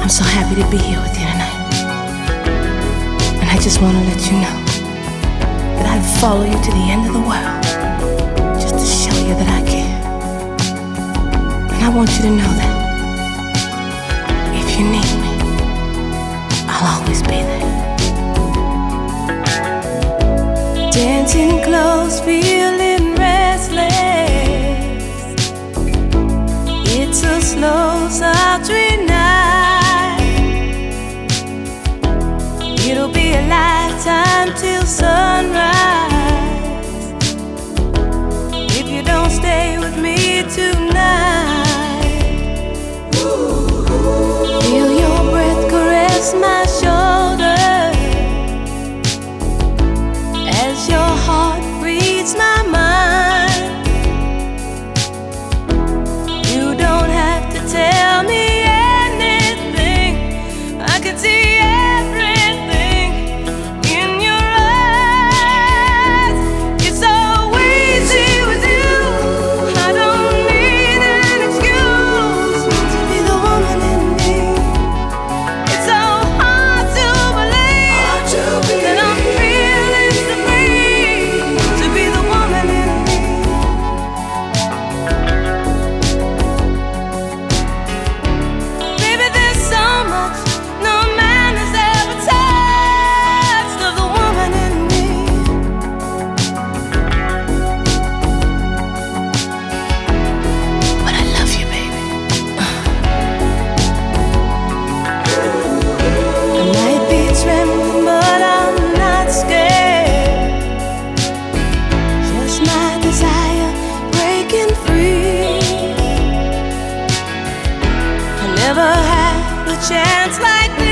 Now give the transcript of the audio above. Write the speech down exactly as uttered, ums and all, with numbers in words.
I'm so happy to be here with you tonight. And I just want to let you know that I'd follow you to the end of the world just to show you that I care. And I want you to know that if you need me, I'll always be there. Dancing close, feeling restless. It's a slow, sultry night. It'll be a lifetime till sunrise if you don't stay with me tonight. Feel your breath caress my shoulder as your heart reads my mind. You don't have to tell me anything. I can see everything in your eyes. It's so easy with you. I don't need an excuse to be the woman in me. It's so hard to believe that I'm feeling so free to be the woman in me. Baby, there's so much no man has ever touched of the woman in me. But I love you, baby. I might be trembling, but I'm not scared. Just my desire breaking free. I never had a chance like